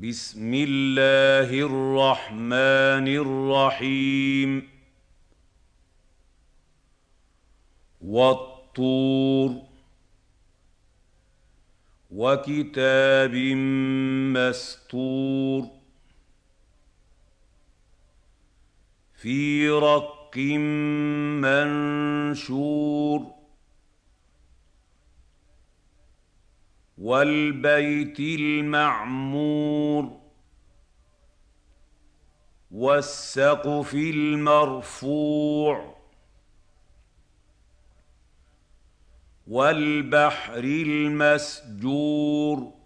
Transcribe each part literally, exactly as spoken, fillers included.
بسم الله الرحمن الرحيم والطور وكتاب مسطور في رق منشور والبيت المعمور والسقف المرفوع والبحر المسجور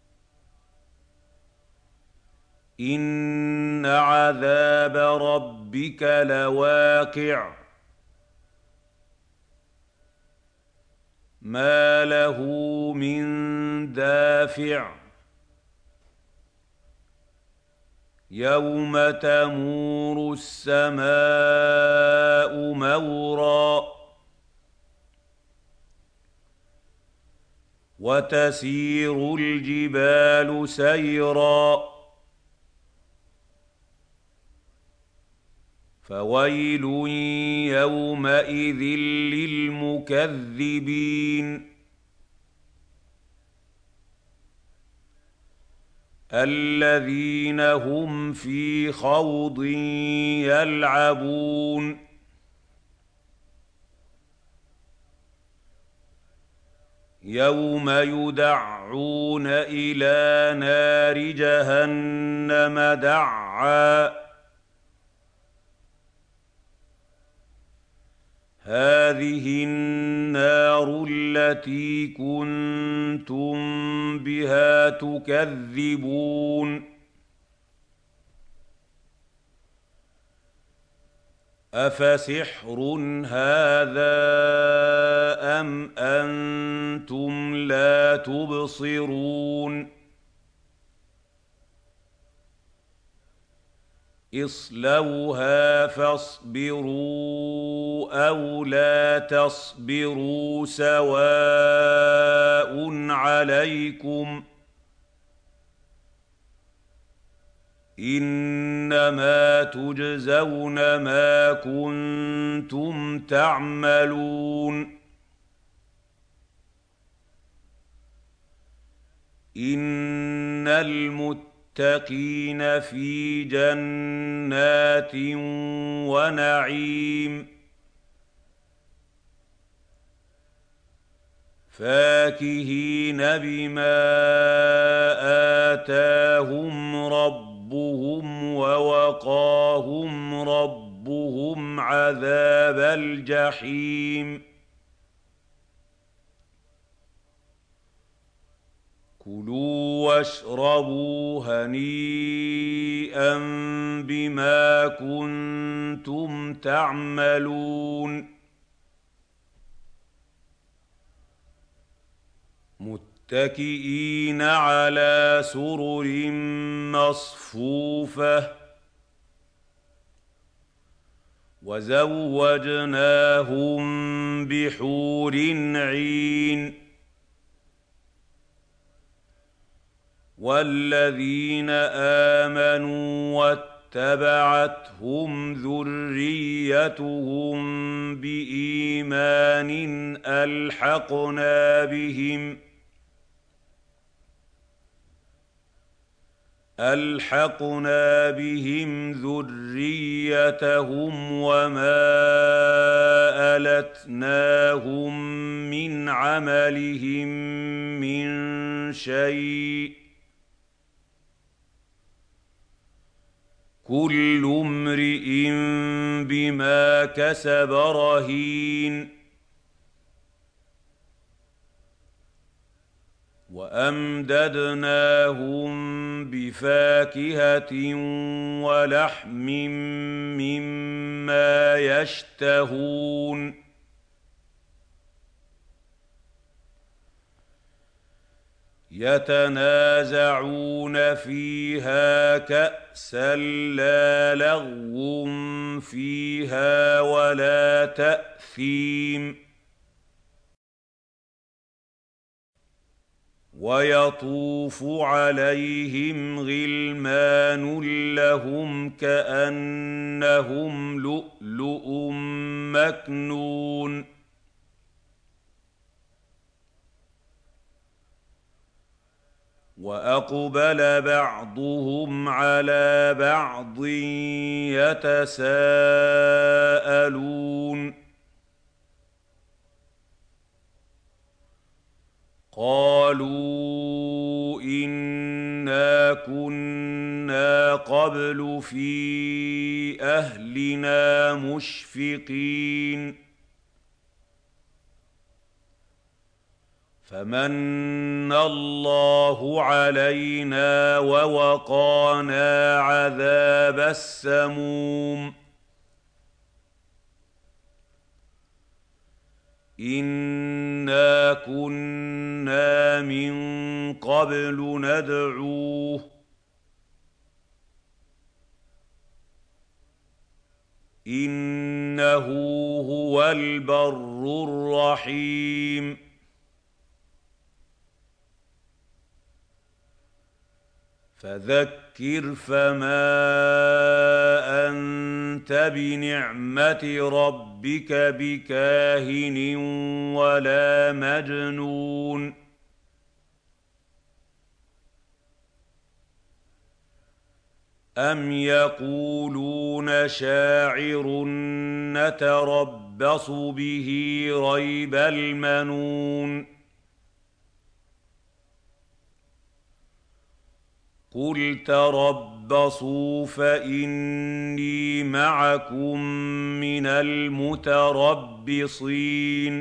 إن عذاب ربك لواقع ما له من دافع يوم تمور السماء مورا وتسير الجبال سيرا فويل يومئذ للمكذبين الذين هم في خوض يلعبون يوم يدعون إلى نار جهنم دعا هذه النار التي كنتم بها تكذبون أفسحر هذا أم أنتم لا تبصرون اصلوها فاصبروا أو لا تصبروا سواء عليكم إنما تجزون ما كنتم تعملون إن المتقين المتقين في جنات ونعيم فاكهين بما آتاهم ربهم ووقاهم ربهم عذاب الجحيم كلوا واشربوا هنيئا بما كنتم تعملون متكئين على سرر مصفوفة وزوجناهم بحور عين والذين آمنوا واتبعتهم ذريتهم بإيمان ألحقنا بهم ألحقنا بهم ذريتهم وما ألتناهم من عملهم من شيء كل امرئ بما كسب رهين وأمددناهم بفاكهة ولحم مما يشتهون يتنازعون فيها كأسا لا لغو فيها ولا تأثيم ويطوف عليهم غلمان لهم كأنهم لؤلؤ مكنون وأقبل بعضهم على بعض يتساءلون قالوا إنا كنا قبل في أهلنا مشفقين فمن الله علينا ووقانا عذاب السموم إنا كنا من قبل ندعوه إنه هو البر الرحيم فذكر فما أنت بنعمة ربك بكاهن ولا مجنون أم يقولون شاعر نتربص به ريب المنون قل تربصوا فإني معكم من المتربصين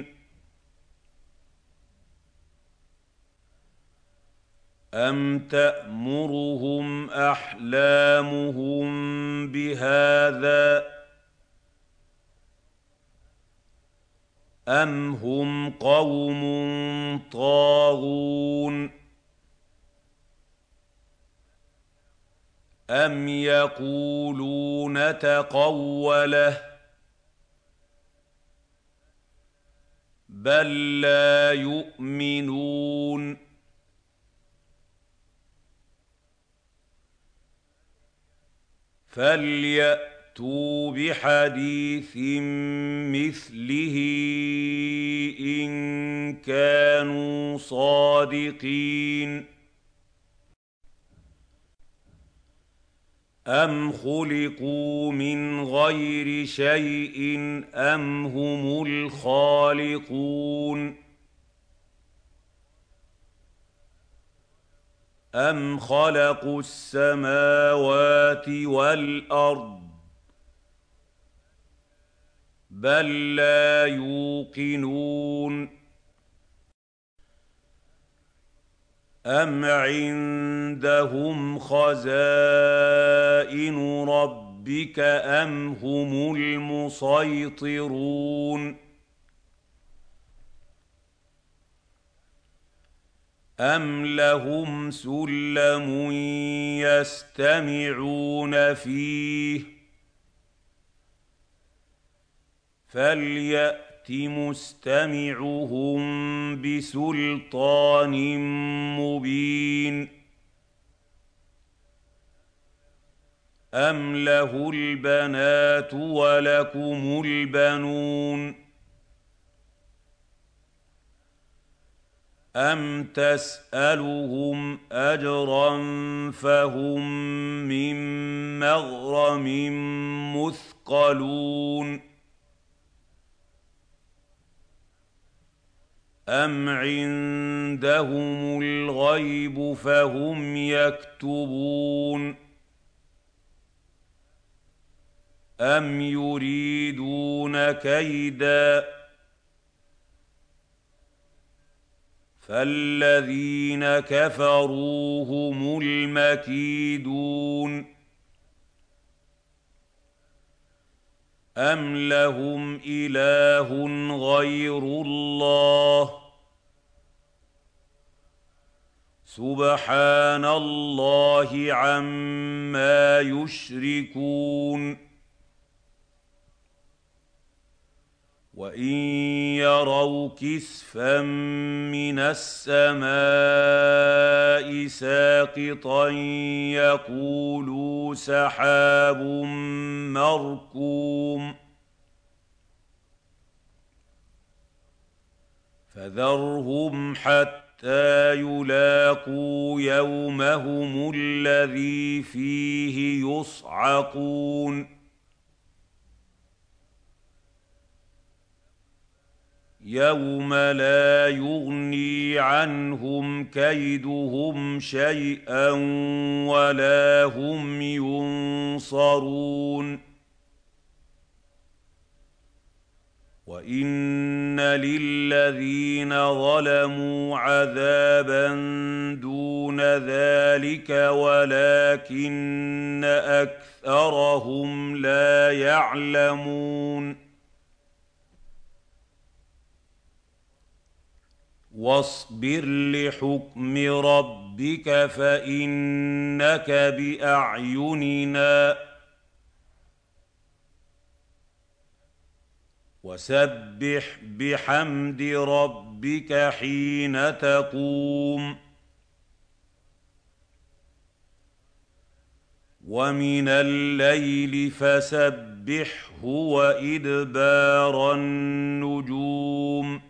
أم تأمرهم أحلامهم بهذا أم هم قوم طاغون أم يقولون تقوله بل لا يؤمنون فليأتوا بحديث مثله إن كانوا صادقين أم خلقوا من غير شيء أم هم الخالقون أم خلقوا السماوات والأرض بل لا يوقنون أم عندهم خزائن ربك أم هم المسيطرون أم لهم سلم يستمعون فيه فليأت مستمعهم بسلطان مبين أم له البنات ولكم البنون أم تسألهم أجرا فهم من مغرم مثقلون أم عندهم الغيب فهم يكتبون أم يريدون كيدا فالذين كفروا هم المكيدون أم لهم إله غير الله سبحان الله عما يشركون وإن يروا كسفا من السماء ساقطا يقولوا سحاب مركوم فذرهم حتى يلاقوا يومهم الذي فيه يصعقون يوم لا يغني عنهم كيدهم شيئا ولا هم ينصرون وإن للذين ظلموا عذابا دون ذلك ولكن أكثرهم لا يعلمون واصبر لحكم ربك فإنك بأعيننا وسبح بحمد ربك حين تقوم ومن الليل فسبحه وإدبار النجوم